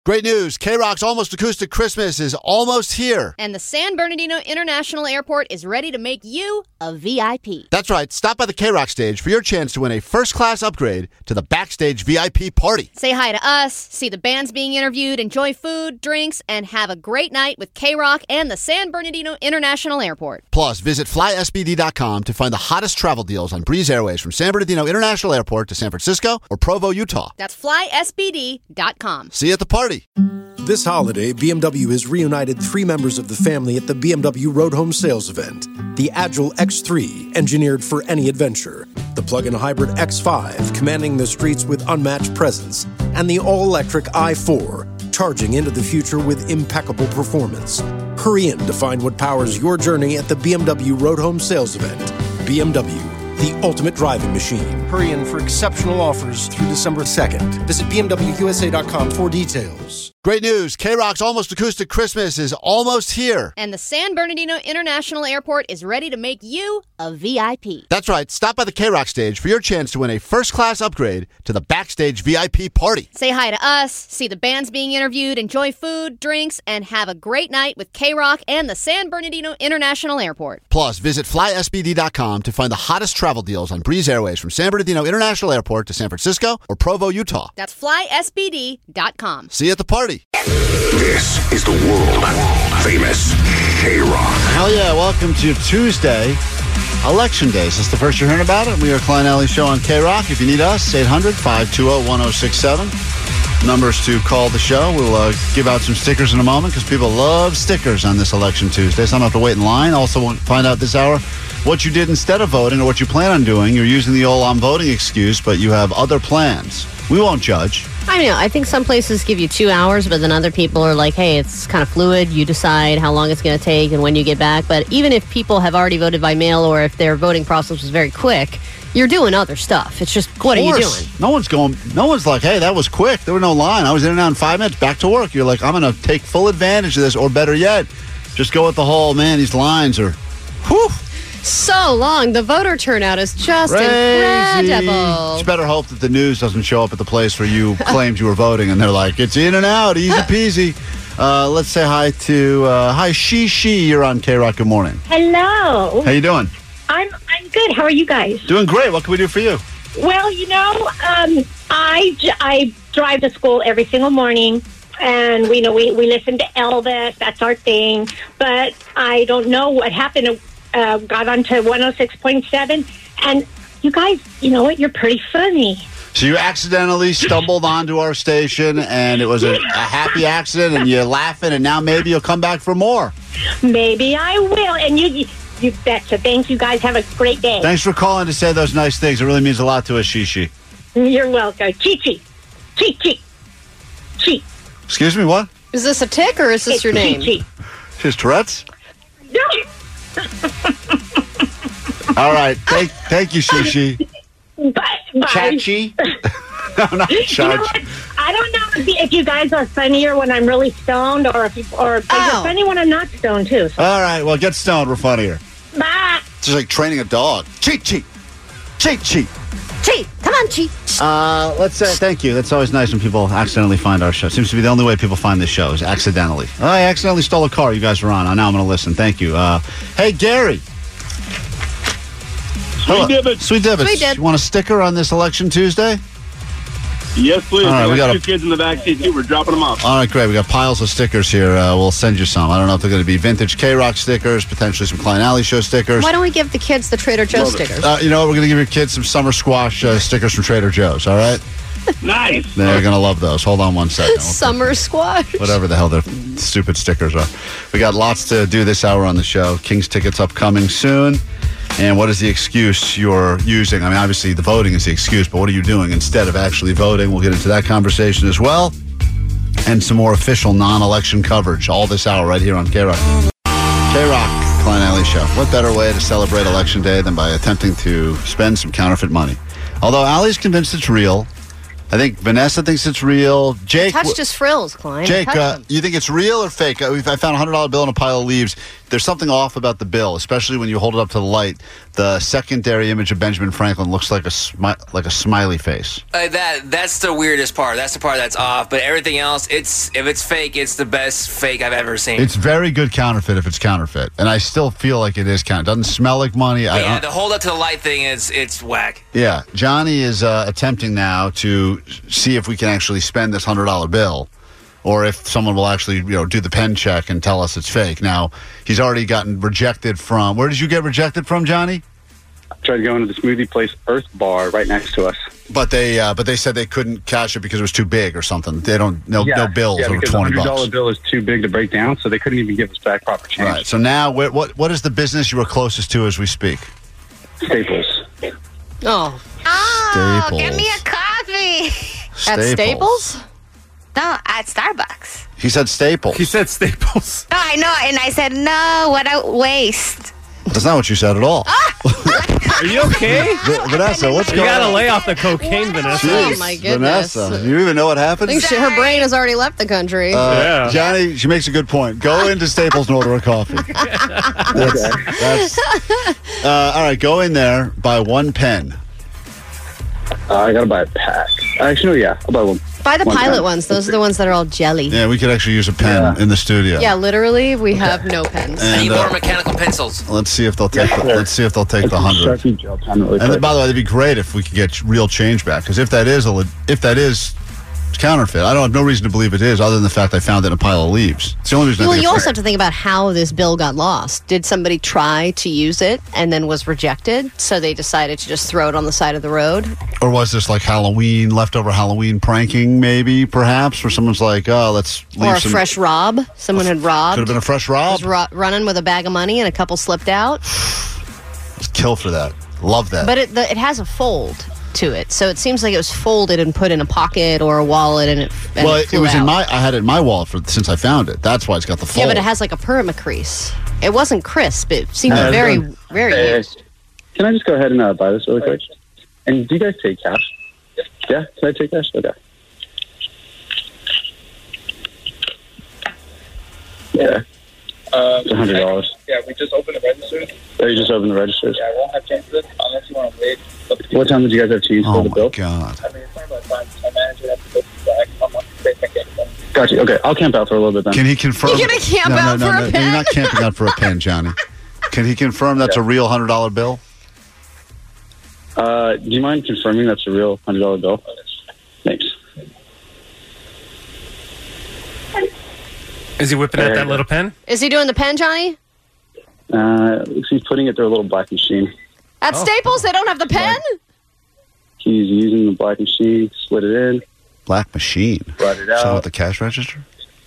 Great news. K-Rock's Almost Acoustic Christmas is almost here. And the San Bernardino International Airport is ready to make you a VIP. That's right. Stop by the K-Rock stage for your chance to win a first-class upgrade to the Backstage VIP party. Say hi to us, see the bands being interviewed, enjoy food, drinks, and have a great night with K-Rock and the San Bernardino International Airport. Plus, visit flysbd.com to find the hottest travel deals on Breeze Airways from San Bernardino International Airport to San Francisco or Provo, Utah. That's flysbd.com. See you at the party. This holiday, BMW has reunited 3 members of the family at the BMW Road Home Sales event. The Agile X3, engineered for any adventure. The plug-in hybrid X5, commanding the streets with unmatched presence. And the all-electric i4, charging into the future with impeccable performance. Hurry in to find what powers your journey at the BMW Road Home Sales event. BMW, the ultimate driving machine. Hurry in for exceptional offers through December 2nd. Visit BMWUSA.com for details. Great news. K-Rock's Almost Acoustic Christmas is almost here. And the San Bernardino International Airport is ready to make you a VIP. That's right. Stop by the K-Rock stage for your chance to win a first-class upgrade to the Backstage VIP party. Say hi to us, see the bands being interviewed, enjoy food, drinks, and have a great night with K-Rock and the San Bernardino International Airport. Plus, visit flysbd.com to find the hottest travel deals on Breeze Airways from San Bernardino International Airport to San Francisco or Provo, Utah. That's flysbd.com. See you at the party. This is the world-famous K-Rock. Hell yeah, welcome to Tuesday, Election Day. Is this the first you're hearing about it? We are Klein Alley Show on K-Rock. If you need us, 800-520-1067. Numbers to call the show. We'll give out some stickers in a moment because people love stickers on this Election Tuesday. So I don't have to wait in line. Also, we'll find out this hour what you did instead of voting or what you plan on doing. You're using the old I'm voting excuse, but you have other plans. We won't judge. I know. I think some places give you 2 hours, but then other people are like, hey, it's kind of fluid. You decide how long it's going to take and when you get back. But even if people have already voted by mail or if their voting process was very quick, you're doing other stuff. It's just, what are you doing? No one's like, hey, that was quick. There was no line. I was in and out in 5 minutes, back to work. You're like, I'm going to take full advantage of this, or better yet, just go with the whole, man, these lines are, whew. So long. The voter turnout is just crazy. incredible. You better hope that the news doesn't show up at the place where you claimed you were voting, and they're like, it's in and out, easy peasy. Let's say hi to, hi, She. You're on K-Rock. Good morning. Hello. How you doing? I'm good. How are you guys? Doing great. What can we do for you? Well, I drive to school every single morning. And we listen to Elvis. That's our thing. But I don't know what happened. Got onto 106.7, and you guys, you know what? You're pretty funny. So you accidentally stumbled onto our station, and it was a happy accident, and you're laughing, and now maybe you'll come back for more. Maybe I will, and you betcha. Thanks, you guys. Have a great day. Thanks for calling to say those nice things. It really means a lot to us, She. You're welcome. Chi. Excuse me, what? Is this a tick or is this your name? Chi. His Tourette's? No. All right. Thank you, She. Bye. Chachi? No, not Chachi. You know what? I don't know if you guys are funnier when I'm really stoned or you're funny when I'm not stoned, too. So. All right. Well, get stoned. We're funnier. Bye. It's just like training a dog. Chi. Chi, come on, Chi. Let's say thank you. That's always nice when people accidentally find our show. Seems to be the only way people find this show is accidentally. I accidentally stole a car you guys were on. Now I'm going to listen. Thank you. Hey, Gary. Sweet Dibbits. You want a sticker on this Election Tuesday? Yes, please. All right, we got 2 kids in the back seat, too. We're dropping them off. All right, great. We got piles of stickers here. We'll send you some. I don't know if they're going to be vintage K-Rock stickers, potentially some Klein Alley Show stickers. Why don't we give the kids the Trader Joe's stickers? You know what? We're going to give your kids some summer squash stickers from Trader Joe's, all right? Nice. They're going to love those. Hold on one second. Summer squash. Whatever the hell their stupid stickers are. We got lots to do this hour on the show. King's tickets upcoming soon. And what is the excuse you're using? I mean, obviously the voting is the excuse, but what are you doing instead of actually voting? We'll get into that conversation as well. And some more official non-election coverage all this hour right here on K-Rock. K-Rock, Klein Alley Show. What better way to celebrate Election Day than by attempting to spend some counterfeit money? Although Allie's convinced it's real, I think Vanessa thinks it's real. Jake, Touched his frills, Klein. Jake, Touched them. you think it's real or fake? I found a $100 bill in a pile of leaves. There's something off about the bill, especially when you hold it up to the light. The secondary image of Benjamin Franklin looks like a smiley face. That's the weirdest part. That's the part that's off. But everything else, if it's fake, it's the best fake I've ever seen. It's very good counterfeit if it's counterfeit, and I still feel like it is counterfeit. Doesn't smell like money. Yeah, the hold up to the light thing it's whack. Yeah, Johnny is attempting now to see if we can actually spend this $100 bill, or if someone will actually, do the pen check and tell us it's fake. Now, he's already gotten rejected from. Where did you get rejected from, Johnny? I tried to go into the smoothie place Earth Bar right next to us. But they said they couldn't cash it because it was too big or something. They don't no bills over because $20. The $100 bill is too big to break down, so they couldn't even give us back proper change. Right. So now, what is the business you are closest to as we speak? Staples. Oh. Staples. Give me a coffee. At Staples? No, at Starbucks. He said Staples. He said Staples. No, I know, and I said, no, what a waste. That's not what you said at all. Are you okay? Vanessa, what's You going on? gotta lay off the cocaine, Vanessa. Jeez, Oh, my goodness. Vanessa, do you even know what happened? I think her brain has already left the country. Yeah. Johnny, she makes a good point. Go into Staples and order a coffee. All right, go in there, buy one pen. I gotta buy a pack. Actually, no, I'll buy one. Buy the one pilot pen. ones. Those are the ones that are all jelly. Yeah, we could actually use a pen in the studio. Yeah, literally, we have no pens. I need And, more mechanical pencils. let's see if they'll take. Let's see if they'll take the $100. Sharpie gel pen really And quick. by the way, it'd be great if we could get real change back. Because if that is counterfeit, I don't have no reason to believe it is, other than the fact I found it in a pile of leaves. It's the only reason. I Well, think you it's also have to think about how this bill got lost. Did somebody try to use it and then was rejected, so they decided to just throw it on the side of the road? Or was this like leftover Halloween pranking, maybe, perhaps, where someone's like, oh, let's leave Or a some. fresh rob? Someone had robbed. Could have been a fresh rob. Was running with a bag of money and a couple slipped out. Just kill for that. Love that. But it has a fold to it, so it seems like it was folded and put in a pocket or a wallet, and it flew was out. I had it in my wallet since I found it. That's why it's got the fold. Yeah, but it has like a perma crease. It wasn't crisp. It seemed very, very used. Can I just go ahead and buy this really quick? And do you guys take cash? Yeah, can I take cash? Okay. Yeah. It's $100. Yeah, we just opened the registers. Oh, you just opened the registers? Yeah, I won't have change for this unless you want to wait. What time did you guys have change Oh for the my bill? God. I mean, it's not about time. My manager has to go back. I'm on the Got you. Okay, I'll camp out for a little bit then. Can he confirm? You're gonna camp out for a No, pen? you're not camping out for a pen, Johnny. Can he confirm that's a real $100 bill? Do you mind confirming that's a real $100 bill? Thanks. Is he whipping out that little pen? Is he doing the pen, Johnny? Looks he's putting it through a little black machine. At Staples, they don't have the pen? He's using the black machine, slid it in. Black machine. Brought it So out. with the cash register?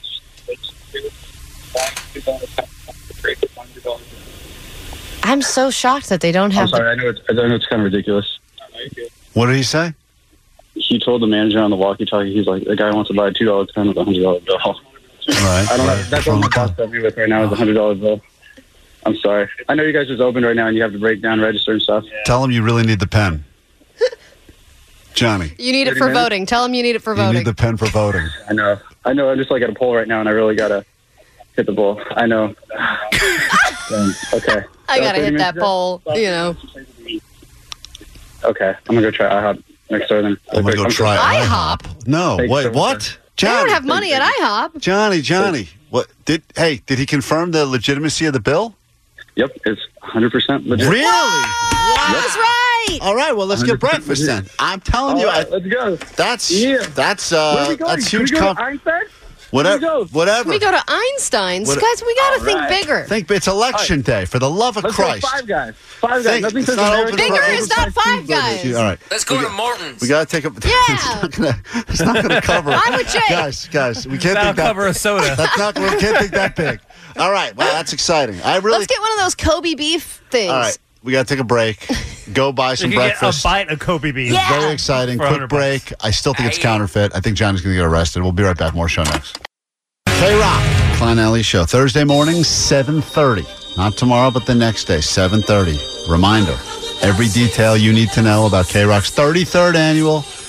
I'm so shocked that they don't I'm have sorry, I know it's kind of ridiculous. What did he say? He told the manager on the walkie-talkie, he's like, the guy wants to buy a $2 pen with a $100 bill. Right. I don't know. That's what my boss told me with right now is a $100 bill. I'm sorry. I know you guys just opened right now and you have to break down register and stuff. Tell him you really need the pen. Johnny. You need it 30 for minutes? voting. Tell him you need it for You voting. need the pen for voting. I know. I'm just like at a poll right now and I really got to hit the ball. I know. Okay. I gotta 30 hit that minutes poll, you know. Okay. I'm going to go try IHOP next door then. I'm going to go try IHOP. No. Thanks Wait, so much. what? They Johnny. don't have money at IHOP. Johnny. What? Did he confirm the legitimacy of the bill? Yep. It's 100% legit. Really? That's right. All right, well, let's get 100% breakfast then. I'm telling you, All right, let's go. that's Where are we going? that's Can we huge. go to Einstein? Whatever. Can we go to Einstein's? What- Guys, we gotta All think right. bigger. Think it's election day. For the love of Let's Christ. go Five Guys. Five Guys. Think- Nothing it's says not American open for- Bigger is not Five Guys. All right. Let's go to Morton's. We gotta take a. Yeah. It's not gonna cover. I'm with Jake. Guys, we can't That'll think that. cover a soda. That's not. We can't think that big. All right. Well, that's exciting. I really. Let's get one of those Kobe beef things. All right. We gotta take a break. Go buy You some can get breakfast. a bite of Kobe beef. Yeah. Very exciting. For Quick $100. break. I still think it's counterfeit. I think Johnny's going to get arrested. We'll be right back. More show next. K-Rock. Klein Alley Show. Thursday morning, 7:30. Not tomorrow, but the next day, 7:30. Reminder, every detail you need to know about K-Rock's 33rd annual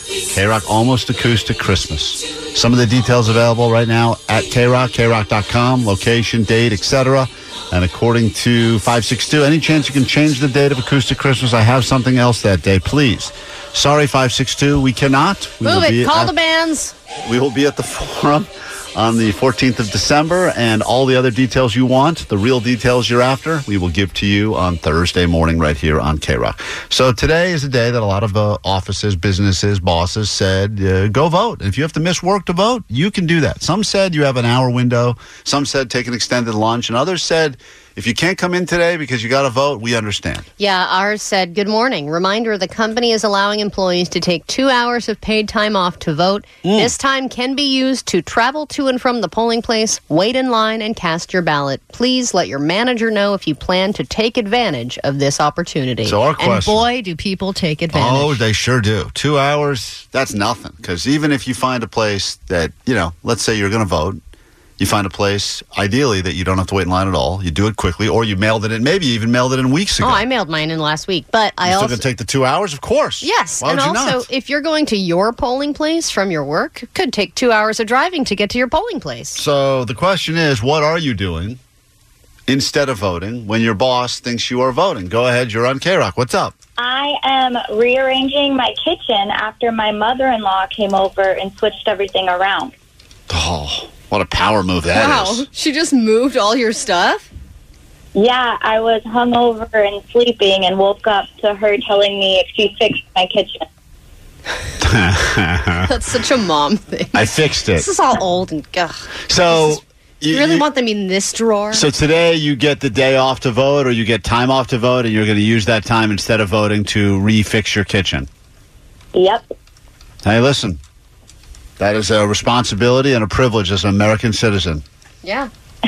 K-Rock Almost Acoustic Christmas. Some of the details available right now at K-Rock, krock.com, location, date, etc. And according to 562, any chance you can change the date of Acoustic Christmas? I have something else that day, please. Sorry, 562, we cannot. Move it. Call the bands. We will be at the Forum on the 14th of December, and all the other details you want, the real details you're after, we will give to you on Thursday morning right here on K-Rock. So today is a day that a lot of offices, businesses, bosses said, go vote. If you have to miss work to vote, you can do that. Some said you have an hour window. Some said take an extended lunch. And others said, if you can't come in today because you got to vote, we understand. Yeah, ours said, good morning. Reminder, the company is allowing employees to take 2 hours of paid time off to vote. This time can be used to travel to and from the polling place, wait in line, and cast your ballot. Please let your manager know if you plan to take advantage of this opportunity. So our question. And boy, do people take advantage. Oh, they sure do. 2 hours, that's nothing. Because even if you find a place that, let's say you're going to vote, you find a place, ideally, that you don't have to wait in line at all. You do it quickly, or you mailed it in, maybe you even mailed it in weeks ago. Oh, I mailed mine in last week, but I You're also... still going to take the 2 hours? Of course. Yes, Why and would you also, not? if you're going to your polling place from your work, it could take 2 hours of driving to get to your polling place. So the question is, what are you doing instead of voting when your boss thinks you are voting? Go ahead, you're on K-Rock. What's up? I am rearranging my kitchen after my mother-in-law came over and switched everything around. Oh, what a power move that is. Wow, she just moved all your stuff? Yeah, I was hungover and sleeping and woke up to her telling me if she fixed my kitchen. That's such a mom thing. I fixed it. This is all old and... Ugh. So... You really want them in this drawer? So today you get the day off to vote, or you get time off to vote, and you're going to use that time instead of voting to refix your kitchen. Yep. Hey, listen. That is a responsibility and a privilege as an American citizen. Yeah.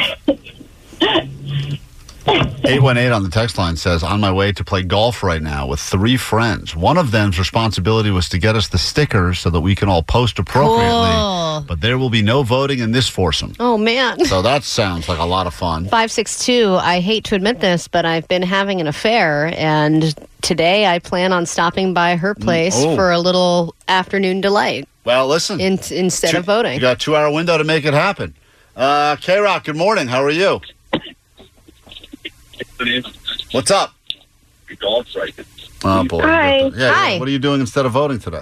818 on the text line says, on my way to play golf right now with 3 friends. One of them's responsibility was to get us the stickers so that we can all post appropriately. Cool. But there will be no voting in this foursome. Oh, man. So that sounds like a lot of fun. 562, I hate to admit this, but I've been having an affair, and today I plan on stopping by her place for a little afternoon delight. Well, listen. Instead of voting. You got a 2 hour window to make it happen. K-Rock, good morning. How are you? What's up? Oh, boy. Hi. Yeah, Hi. What are you doing instead of voting today?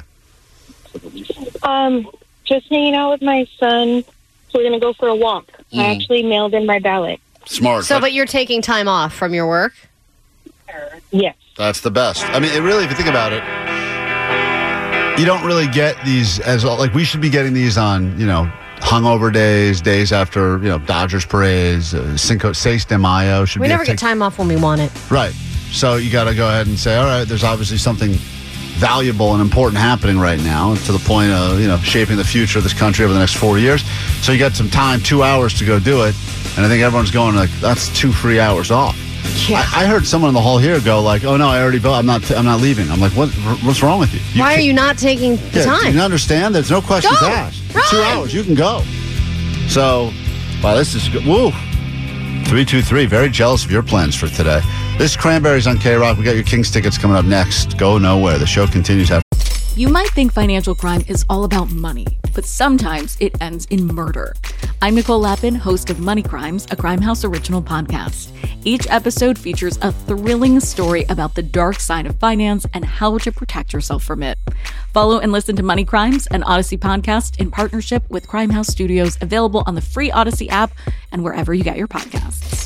Just hanging out with my son. We're going to go for a walk. I actually mailed in my ballot. Smart. So, but you're taking time off from your work? Yes. That's the best. I mean, it really, if you think about it, you don't really get these as, like, we should be getting these on, hungover days after, Dodgers parades, Cinco Seis de Mayo. We never get time off when we want it. Right. So you got to go ahead and say, all right, there's obviously something valuable and important happening right now to the point of, shaping the future of this country over the next 4 years. So you got some time, 2 hours to go do it. And I think everyone's going like, that's 2 free hours off. Yeah. I heard someone in the hall here go like, oh no, I already voted. I'm not leaving. I'm like, what's wrong with you? Why are you not taking the time? Do you understand? There's no questions asked. Run. 2 hours, you can go. So, wow, this is good. Woo. 323, very jealous of your plans for today. This is Cranberries on K-Rock. We got your Kings tickets coming up next. Go nowhere. The show continues after. You might think financial crime is all about money, but sometimes it ends in murder. I'm Nicole Lappin, host of Money Crimes, a Crime House original podcast. Each episode features a thrilling story about the dark side of finance and how to protect yourself from it. Follow and listen to Money Crimes, an Odyssey podcast in partnership with Crime House Studios, available on the free Odyssey app and wherever you get your podcasts.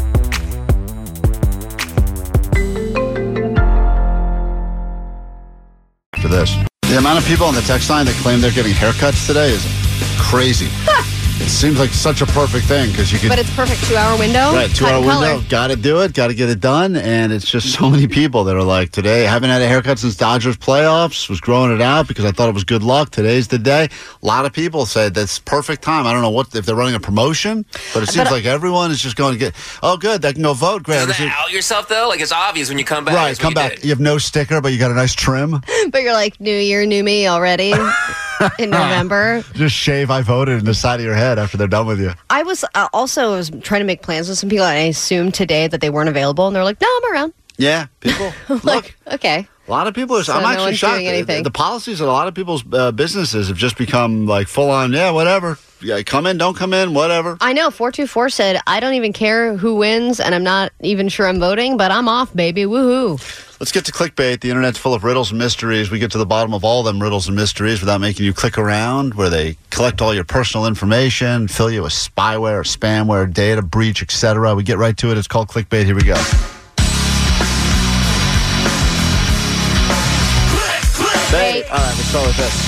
For this. The amount of people on the text line that claim they're getting haircuts today is crazy. It seems like such a perfect thing because you could. But it's perfect 2 hour window. Right, 2 hour window. Got to do it. Got to get it done. And it's just so many people that are like, today, I haven't had a haircut since Dodgers playoffs. Was growing it out because I thought it was good luck. Today's the day. A lot of people say that's perfect time. I don't know if they're running a promotion, but it seems like everyone is just going to get. Oh, good. They can go vote. Great. Doesn't that out yourself though? Like it's obvious when you come back. Right, come back. You have no sticker, but you got a nice trim. But you're like, new year, new me already in November. Just shave I voted in the side of your head after they're done with you. I was was trying to make plans with some people, and I assumed today that they weren't available, and they're like, no, I'm around. Yeah, people. Look. Okay. A lot of people are. So I'm no actually one's shocked. doing anything. The policies at a lot of people's businesses have just become like full on. Yeah, whatever. Yeah, come in, don't come in, whatever. I know. 424 said, I don't even care who wins, and I'm not even sure I'm voting, but I'm off, baby. Woohoo. Let's get to clickbait. The internet's full of riddles and mysteries. We get to the bottom of all them riddles and mysteries without making you click around, where they collect all your personal information, fill you with spyware, spamware, data breach, etc. We get right to it. It's called clickbait. Here we go. Bait. All right, let's start with this.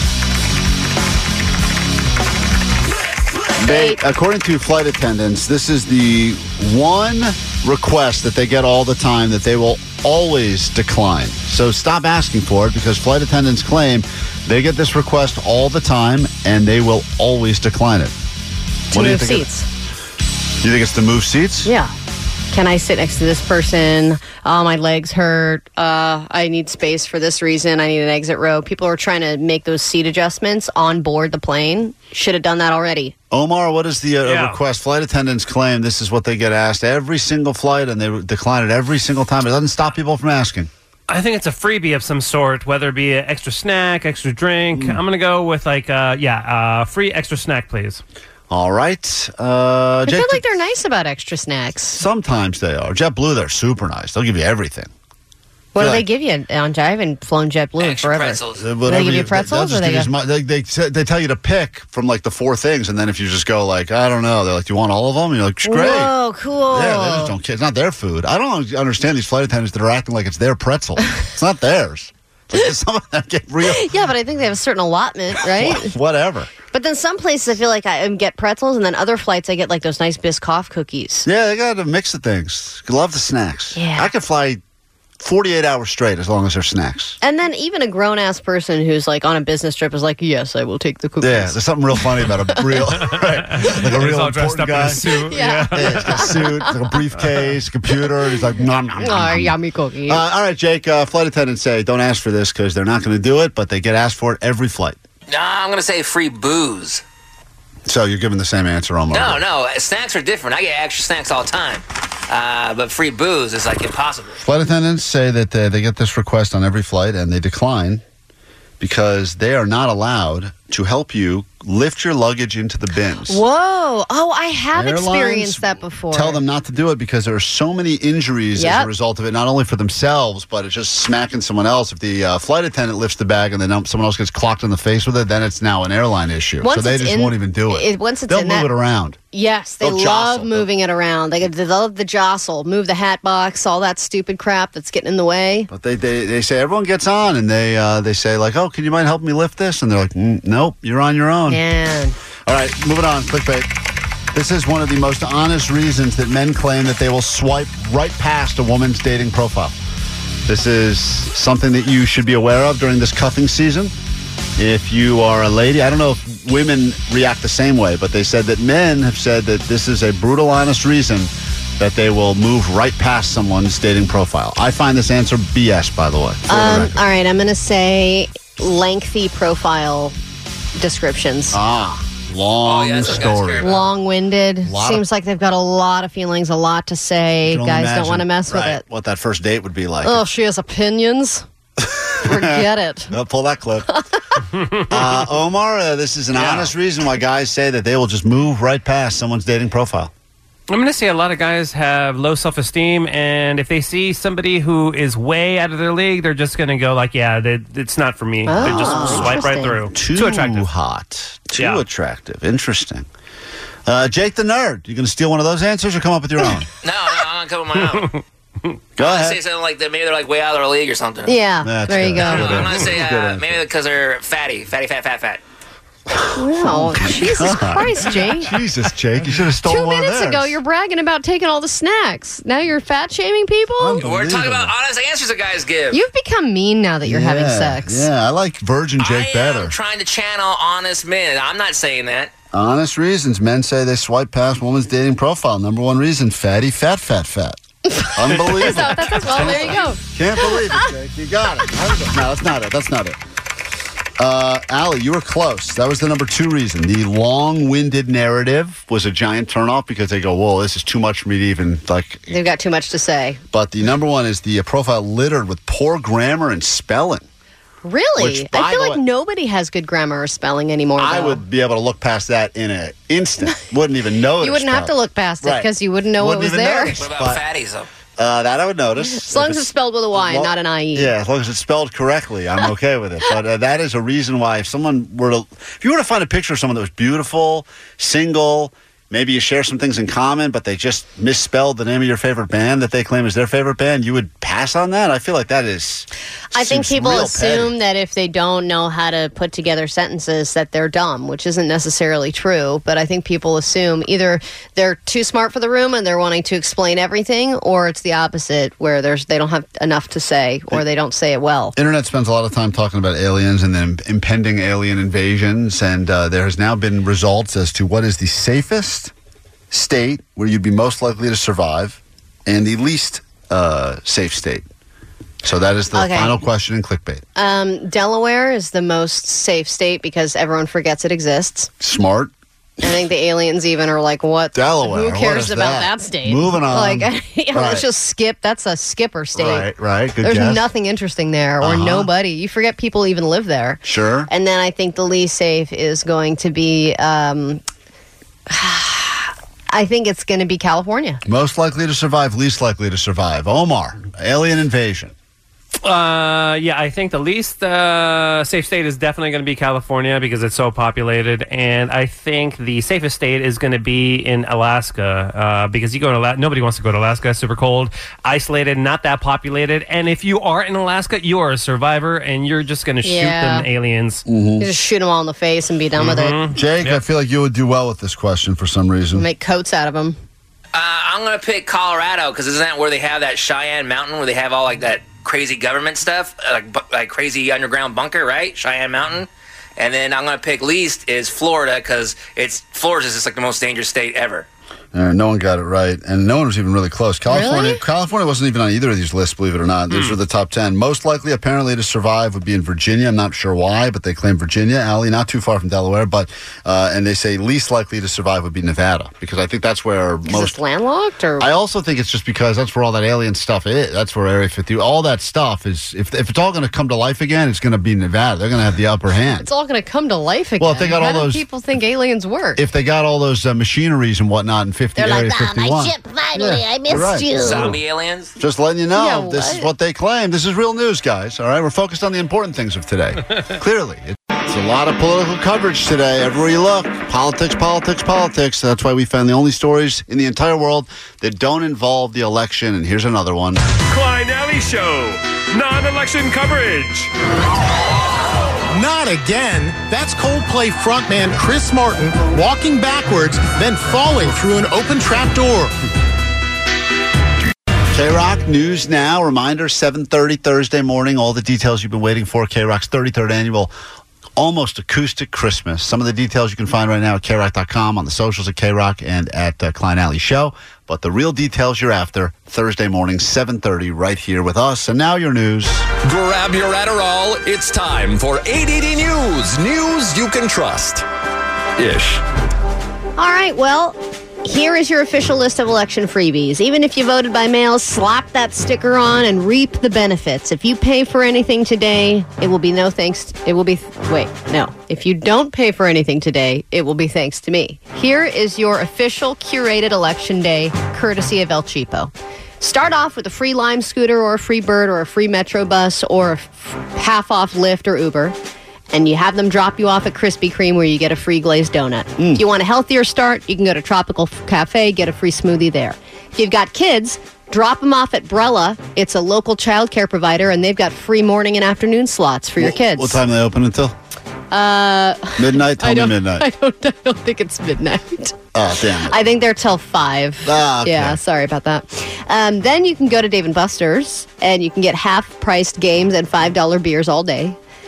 Bait. According to flight attendants, this is the one request that they get all the time that they will always decline. So stop asking for it, because flight attendants claim they get this request all the time and they will always decline it. To move seats. You think it's to move seats? Yeah. Can I sit next to this person? Oh, my legs hurt. I need space for this reason. I need an exit row. People are trying to make those seat adjustments on board the plane. Should have done that already. Omar, what is the request? Flight attendants claim this is what they get asked every single flight, and they decline it every single time. It doesn't stop people from asking. I think it's a freebie of some sort, whether it be an extra snack, extra drink. I'm going to go with free extra snack, please. All right. I feel like they're nice about extra snacks. Sometimes they are. JetBlue, they're super nice. They'll give you everything. What do they give you? I haven't flown JetBlue in forever. Pretzels. Do they give you pretzels? Or they tell you to pick from like the 4 things, and then if you just go like, I don't know, they're like, do you want all of them? And you're like, great. Whoa, cool. Yeah, they just don't care. It's not their food. I don't understand these flight attendants that are acting like it's their pretzel. It's not theirs. Like, some of them get real. Yeah, but I think they have a certain allotment, right? Whatever. But then some places I feel like I get pretzels, and then other flights I get like those nice Biscoff cookies. Yeah, they got a mix of things. Love the snacks. Yeah. I could fly 48 hours straight as long as they're snacks. And then even a grown-ass person who's like on a business trip is like, yes, I will take the cookies. Yeah, there's something real funny about a real, right, like a real all dressed important up guy. in a suit. Yeah. He's got a suit, like a briefcase, computer. He's like, nom, nom, nom, nom. Yummy cookies. All right, Jake, flight attendants say don't ask for this because they're not going to do it, but they get asked for it every flight. Nah, I'm going to say free booze. So you're giving the same answer, Omar. No. Snacks are different. I get extra snacks all the time. But free booze is like impossible. Flight attendants say that they get this request on every flight and they decline because they are not allowed to help you lift your luggage into the bins. Whoa. Oh, I have Airlines experienced that before. Tell them not to do it because there are so many injuries as a result of it, not only for themselves, but it's just smacking someone else. If the flight attendant lifts the bag and then someone else gets clocked in the face with it, then it's now an airline issue. So they just won't even do it. They'll move it around. Yes, they love moving it around. They love the jostle, move the hat box, all that stupid crap that's getting in the way. But they say everyone gets on, and they say like, oh, can you mind helping me lift this? And they're like, nope, you're on your own. Man. All right, moving on. Clickbait. This is one of the most honest reasons that men claim that they will swipe right past a woman's dating profile. This is something that you should be aware of during this cuffing season. If you are a lady, I don't know if women react the same way, but they said that men have said that this is a brutal, honest reason that they will move right past someone's dating profile. I find this answer BS, by the way. All right, I'm going to say lengthy profile descriptions. Long story. Long-winded. Seems like they've got a lot of feelings, a lot to say. Guys don't want to mess with it. What that first date would be like. Oh, she has opinions? Forget it. Pull that clip. Omar, this is an honest reason why guys say that they will just move right past someone's dating profile. I'm going to say a lot of guys have low self-esteem, and if they see somebody who is way out of their league, they're just going to go like, it's not for me. They just swipe right through. Too attractive. Hot. Too attractive. Interesting. Jake the Nerd, you going to steal one of those answers or come up with your own? No, I'm going to come with my own. Go ahead. Say something like that. Maybe they're like way out of their league or something. Yeah, there you go. I'm going to say maybe because they're fat. Wow, Jesus Christ, Jake. Jesus, Jake. You should have stolen 2 one of minutes theirs. ago, you're bragging about taking all the snacks. Now you're fat-shaming people? We're talking about honest answers that guys give. You've become mean now that you're having sex. Yeah, I like Virgin Jake better. I'm trying to channel honest men. I'm not saying that. Honest reasons. Men say they swipe past woman's dating profile. Number one reason, fatty, fat. Unbelievable. Well, there you go. Can't believe it, Jake. You got it. No, that's not it. Allie, you were close. That was the number 2 reason. The long-winded narrative was a giant turnoff because they go, whoa, this is too much for me to even, like... They've got too much to say. But the number 1 is the profile littered with poor grammar and spelling. Really? Which, by I feel the like way- nobody has good grammar or spelling anymore, I though. would be able to look past that in an instant. Wouldn't even notice. You wouldn't have to look past it because you wouldn't know Wouldn't what was even there. notice, What but- about fatties, though? That I would notice. As long as it's spelled with a Y and not an IE. Yeah, as long as it's spelled correctly, I'm okay with it. But that is a reason why if you were to find a picture of someone that was beautiful, single, maybe you share some things in common, but they just misspelled the name of your favorite band that they claim is their favorite band, you would pass on that? I feel like that is... I think seems people real assume petty. that if they don't know how to put together sentences that they're dumb, which isn't necessarily true. But I think people assume either they're too smart for the room and they're wanting to explain everything, or it's the opposite where they don't have enough to say or they don't say it well. Internet spends a lot of time talking about aliens and then impending alien invasions, and there has now been results as to what is the safest state where you'd be most likely to survive and the least safe state. So that is the Okay. final question in clickbait. Delaware is the most safe state because everyone forgets it exists. Smart. I think the aliens even are like, what? Delaware, Who what cares is about that? that state? Moving on. Like, Right. let's just skip. That's a skipper state. Right. Good There's guess. nothing interesting there or Uh-huh. nobody. You forget people even live there. Sure. And then I think the least safe is going to be, I think it's going to be California. Most likely to survive, least likely to survive. Omar, alien invasion. Yeah, I think the least safe state is definitely going to be California because it's so populated, and I think the safest state is going to be in Alaska because you go to nobody wants to go to Alaska. It's super cold, isolated, not that populated, and if you are in Alaska, you are a survivor, and you're just going to shoot Yeah. them aliens. You just shoot them all in the face and be done with it. Jake, I feel like you would do well with this question for some reason. Make coats out of them. I'm going to pick Colorado because isn't that where they have that Cheyenne Mountain where they have all like that crazy government stuff, like crazy underground bunker, right? Cheyenne Mountain. And then I'm going to pick least is Florida because Florida's just like the most dangerous state ever. No one got it right, and no one was even really close. California Really? California wasn't even on either of these lists, believe it or not. These were the top 10. Most likely, apparently, to survive would be in Virginia. I'm not sure why, but they claim Virginia. Allie, not too far from Delaware, but and they say least likely to survive would be Nevada, because I think that's where Is most... it landlocked or? I also think it's just because that's where all that alien stuff is. That's where Area 50, all that stuff is. If it's all going to come to life again, it's going to be Nevada. They're going to have the upper hand. It's all going to come to life again. Well, if they got How all do those- people think aliens work? If they got all those machineries and whatnot in 50, They're like, Area "Ah, 51. my ship, finally, I missed you're right. you." Zombie aliens? Just letting you know, Yeah, this is what? what they claim. This is real news, guys. All right, we're focused on the important things of today. Clearly, it's a lot of political coverage today. Everywhere you look, politics, politics, politics. That's why we found the only stories in the entire world that don't involve the election. And here's another one. Klein Alley Show. Non-election coverage. Not again. That's Coldplay frontman Chris Martin walking backwards, then falling through an open trap door. K-Rock News Now. Reminder, 7:30 Thursday morning. All the details you've been waiting for. K-Rock's 33rd annual almost acoustic Christmas. Some of the details you can find right now at KRock.com, on the socials at K-Rock, and at Klein Alley Show. But the real details you're after, Thursday morning, 7:30, right here with us. And now your news. Grab your Adderall. It's time for ADD News. News you can trust. Ish. All right, well, here is your official list of election freebies. Even if you voted by mail, slap that sticker on and reap the benefits. If you pay for anything today, it will be no thanks. If you don't pay for anything today, it will be thanks to me. Here is your official curated election day, courtesy of El Cheapo. Start off with a free Lime scooter or a free Bird or a free Metro bus or a half-off Lyft or Uber. And you have them drop you off at Krispy Kreme where you get a free glazed donut. If you want a healthier start, you can go to Tropical Cafe, get a free smoothie there. If you've got kids, drop them off at Brella. It's a local child care provider, and they've got free morning and afternoon slots for your kids. What time do they open until? Midnight? Tell me midnight. I don't think it's midnight. Oh, damn it. I think they're till 5. Okay. Yeah, sorry about that. Then you can go to Dave & Buster's, and you can get half-priced games and $5 beers all day.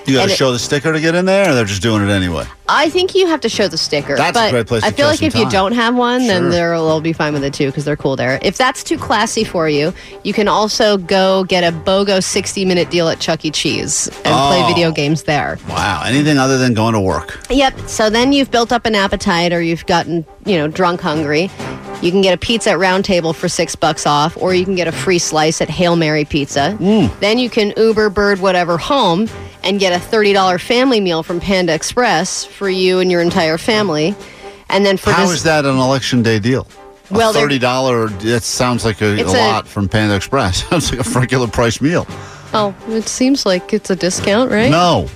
You got And to it- show the sticker to get in there, or they're just doing it anyway? I think you have to show the sticker. That's a but great place to I feel kill like some if you time. don't have one, then Sure. they'll be fine with it too because they're cool there. If that's too classy for you, you can also go get a BOGO 60-minute deal at Chuck E. Cheese and play Oh. video games there. Wow. Anything other than going to work? Yep. So then you've built up an appetite or you've gotten, drunk hungry. You can get a pizza at Round Table for $6 off, or you can get a free slice at Hail Mary Pizza. Then you can Uber, Bird, whatever home and get a $30 family meal from Panda Express for you and your entire family. And then for How is that an election day deal? Well, a they're- $30, that sounds like a It's lot from Panda Express. Sounds like a regular price meal. Oh, it seems like it's a discount, right? No.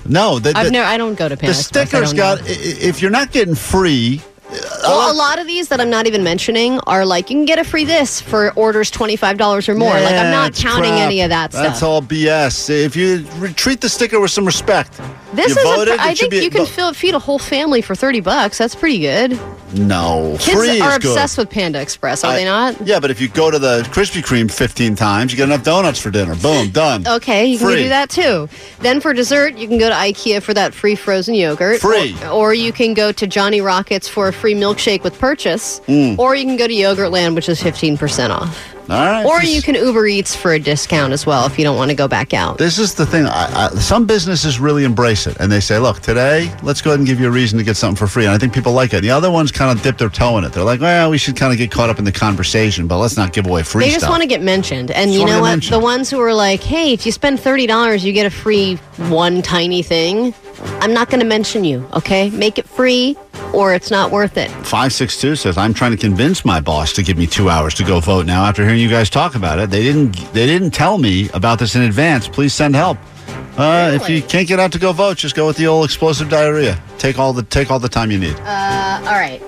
I don't go to Panda The Express. I sticker's don't got, know. if you're not getting free, Well, a lot of these that I'm not even mentioning are like, you can get a free this for orders $25 or more. Like, I'm not it's counting crap. any of that stuff. That's all BS. If you treat the sticker with some respect. This you is voted, I it should think be- you can feed a whole family for $30. That's pretty good. No, Kids free are is good. obsessed with Panda Express, are they not? Yeah, but if you go to the Krispy Kreme 15 times, you get enough donuts for dinner. Boom, done. Okay, you can Free. do that too. Then for dessert, you can go to IKEA for that free frozen yogurt. Free. Or you can go to Johnny Rockets for a free milkshake with purchase. Or you can go to Yogurtland, which is 15% off. All right. Or you can Uber Eats for a discount as well if you don't want to go back out. This is the thing. Some businesses really embrace it, and they say, "Look, today, let's go ahead and give you a reason to get something for free." And I think people like it. The other ones kind of dip their toe in it. They're like, "Well, we should kind of get caught up in the conversation, but let's not give away free They stuff." just want to get mentioned. And Just you wanna know get what? mentioned. The ones who are like, hey, if you spend $30, you get a free one tiny thing. I'm not going to mention you, okay? Make it free or it's not worth it. 562 says, "I'm trying to convince my boss to give me 2 hours to go vote now. After hearing you guys talk about it, they didn't tell me about this in advance. Please send help. If you can't get out to go vote, just go with the old explosive diarrhea. Take all the time you need." All right.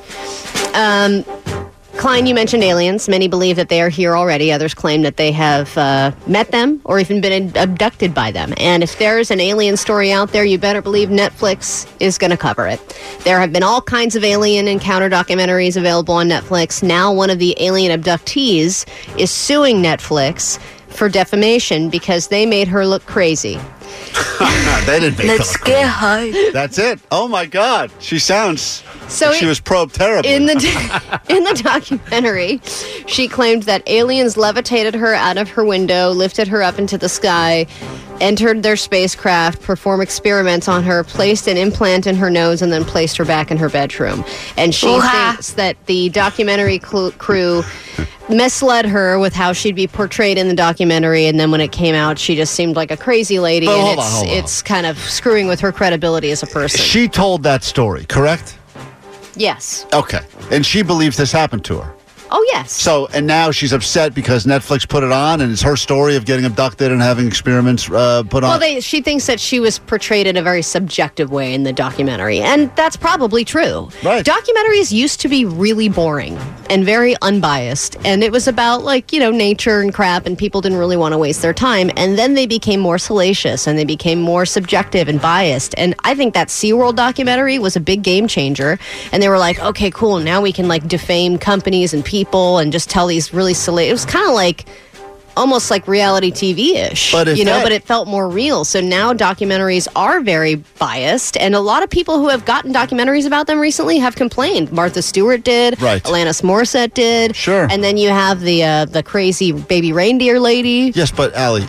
Klein, you mentioned aliens. Many believe that they are here already. Others claim that they have met them or even been abducted by them. And if there's an alien story out there, you better believe Netflix is going to cover it. There have been all kinds of alien encounter documentaries available on Netflix. Now one of the alien abductees is suing Netflix for defamation because they made her look crazy. They didn't make Let's her get high. That's it. Oh my God, she sounds. So like she was probed terribly. In the documentary, she claimed that aliens levitated her out of her window, lifted her up into the sky, entered their spacecraft, performed experiments on her, placed an implant in her nose, and then placed her back in her bedroom. And she thinks that the documentary crew misled her with how she'd be portrayed in the documentary, and then when it came out, she just seemed like a crazy lady, But and hold on. it's kind of screwing with her credibility as a person. She told that story, correct? Yes. Okay. And she believes this happened to her. Oh, yes. So, and now she's upset because Netflix put it on, and it's her story of getting abducted and having experiments put on. Well, she thinks that she was portrayed in a very subjective way in the documentary, and that's probably true. Right. Documentaries used to be really boring and very unbiased, and it was about, nature and crap, and people didn't really want to waste their time, and then they became more salacious, and they became more subjective and biased, and I think that SeaWorld documentary was a big game changer, and they were like, okay, cool, now we can, defame companies and people and just tell these really salacious. It was kind of almost like reality TV-ish, But if but it felt more real. So now documentaries are very biased, and a lot of people who have gotten documentaries about them recently have complained. Martha Stewart did, Right. Alanis Morissette did, Sure. and then you have the crazy baby reindeer lady. Yes, but Allie,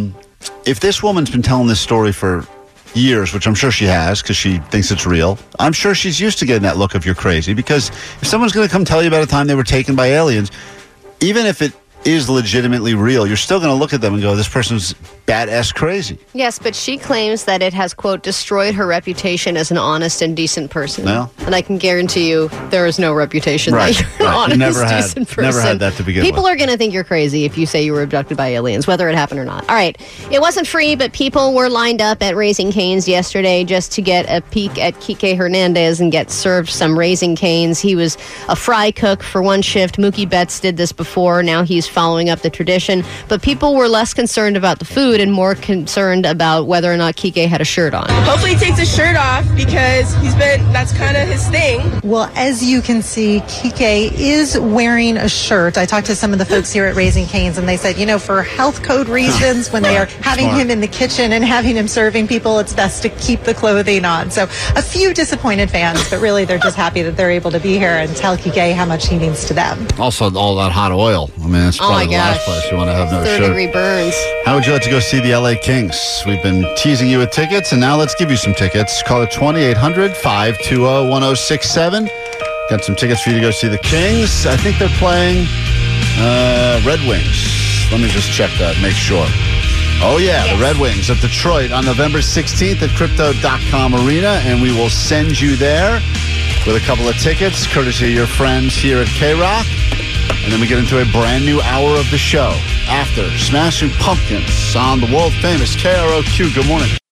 if this woman's been telling this story for years, which I'm sure she has because she thinks it's real, I'm sure she's used to getting that look of you're crazy, because if someone's going to come tell you about a time they were taken by aliens, even if it is legitimately real, you're still going to look at them and go, this person's badass crazy. Yes, but she claims that it has, quote, destroyed her reputation as an honest and decent person. Well. And I can guarantee you there is no reputation Right, that you're an right. You honest, never had- decent person. never had that to begin People with. are going to think you're crazy if you say you were abducted by aliens, whether it happened or not. All right. It wasn't free, but people were lined up at Raising Cane's yesterday just to get a peek at Kike Hernandez and get served some Raising Cane's. He was a fry cook for one shift. Mookie Betts did this before. Now he's following up the tradition. But people were less concerned about the food and more concerned about whether or not Kike had a shirt on. Hopefully he takes his shirt off because that's kind of his thing. Well, as you can see, Kike is wearing a shirt. I talked to some of the folks here at Raising Cane's, and they said, for health code reasons, when they are having him in the kitchen and having him serving people, it's best to keep the clothing on. So a few disappointed fans, but really they're just happy that they're able to be here and tell Kike how much he means to them. Also, all that hot oil. I mean, that's probably the last place you want to have no shirt. 3rd-degree burns. How would you like to go see the LA Kings? We've been teasing you with tickets, and now let's give you some tickets. Call it 1-800-520-1067. Got some tickets for you to go see the Kings. I think they're playing Red Wings. Let me just check that, make sure. Oh, yeah, yes. The Red Wings of Detroit on November 16th at Crypto.com Arena, and we will send you there with a couple of tickets, courtesy of your friends here at K-Rock. And then we get into a brand new hour of the show after Smashing Pumpkins on the world-famous KROQ. Good morning.